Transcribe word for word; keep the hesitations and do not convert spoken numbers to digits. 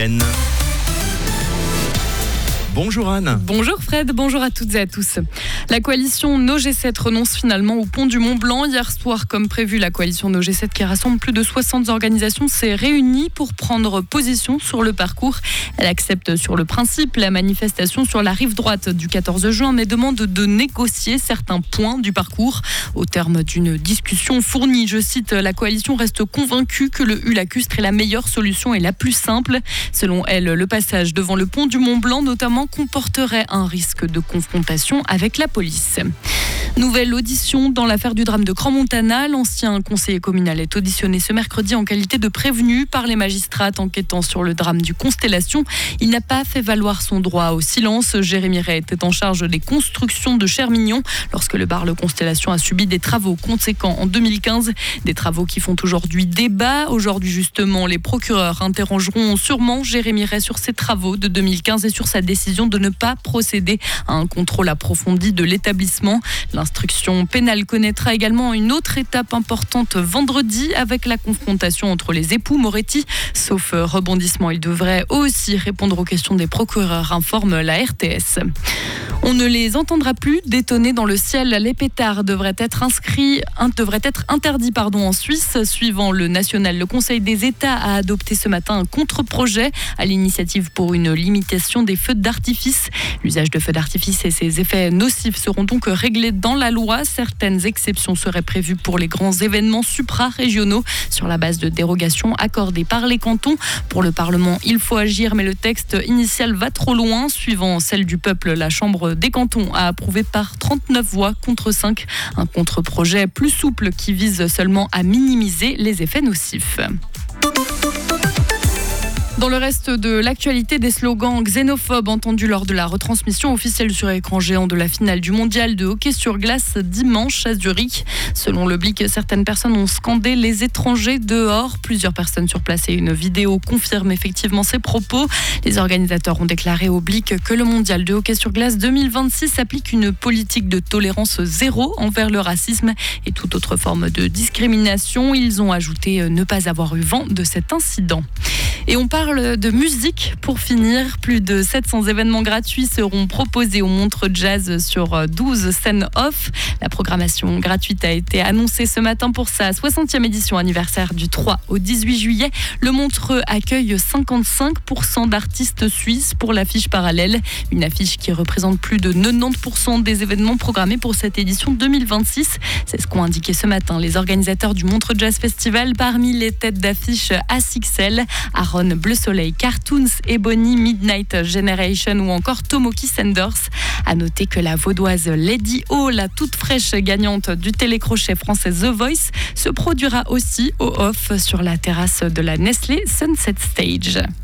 Bonjour Anne. Bonjour Fred, bonjour à toutes et à tous. La coalition No G sept renonce finalement au pont du Mont Blanc. Hier soir, comme prévu, la coalition No G sept qui rassemble plus de soixante organisations s'est réunie pour prendre position sur le parcours. Elle accepte sur le principe la manifestation sur la rive droite du quatorze juin, mais demande de négocier certains points du parcours. Au terme d'une discussion fournie, je cite, la coalition reste convaincue que le U lacustre est la meilleure solution et la plus simple. Selon elle, le passage devant le pont du Mont Blanc, notamment, comporterait un risque de confrontation avec la police. Nouvelle audition dans l'affaire du drame de Crans-Montana. L'ancien conseiller communal est auditionné ce mercredi en qualité de prévenu par les magistrats enquêtant sur le drame du Constellation. Il n'a pas fait valoir son droit au silence. Jérémy Ray était en charge des constructions de Chermignon lorsque le bar Le Constellation a subi des travaux conséquents en deux mille quinze. Des travaux qui font aujourd'hui débat. Aujourd'hui justement, les procureurs interrogeront sûrement Jérémy Ray sur ses travaux de deux mille quinze et sur sa décision de ne pas procéder à un contrôle approfondi de l'établissement. L'instruction pénale connaîtra également une autre étape importante vendredi avec la confrontation entre les époux Moretti. Sauf rebondissement, ils devraient aussi répondre aux questions des procureurs, informe la R T S. On ne les entendra plus détonner dans le ciel. Les pétards devraient être inscrits, devraient être interdits pardon, en Suisse. Suivant le national, le Conseil des États a adopté ce matin un contre-projet à l'initiative pour une limitation des feux d'artifice. L'usage de feux d'artifice et ses effets nocifs seront donc réglés dans la loi. Certaines exceptions seraient prévues pour les grands événements supra-régionaux sur la base de dérogations accordées par les cantons. Pour le Parlement, il faut agir, mais le texte initial va trop loin. Suivant celle du peuple, la Chambre des cantons a approuvé par trente-neuf voix contre cinq. Un contre-projet plus souple qui vise seulement à minimiser les effets nocifs. Dans le reste de l'actualité, des slogans xénophobes entendus lors de la retransmission officielle sur écran géant de la finale du mondial de hockey sur glace dimanche à Zurich. Selon le Blick, certaines personnes ont scandé les étrangers dehors. Plusieurs personnes sur place et une vidéo confirment effectivement ces propos. Les organisateurs ont déclaré au Blick que le mondial de hockey sur glace deux mille vingt-six applique une politique de tolérance zéro envers le racisme et toute autre forme de discrimination. Ils ont ajouté ne pas avoir eu vent de cet incident. Et on parle de musique pour finir. Plus de sept cents événements gratuits seront proposés au Montreux Jazz sur douze scènes off. La programmation gratuite a été annoncée ce matin pour sa soixantième édition anniversaire du trois au dix-huit juillet. Le Montreux accueille cinquante-cinq pour cent d'artistes suisses pour l'affiche parallèle. Une affiche qui représente plus de quatre-vingt-dix pour cent des événements programmés pour cette édition deux mille vingt-six. C'est ce qu'ont indiqué ce matin les organisateurs du Montreux Jazz Festival. Parmi les têtes d'affiche A S X L, Aaron Bleu Soleil, Cartoons, Ebony, Midnight Generation ou encore Tomoki Sanders. À noter que la vaudoise Lady O, la toute fraîche gagnante du télécrochet français The Voice, se produira aussi au off sur la terrasse de la Nestlé Sunset Stage.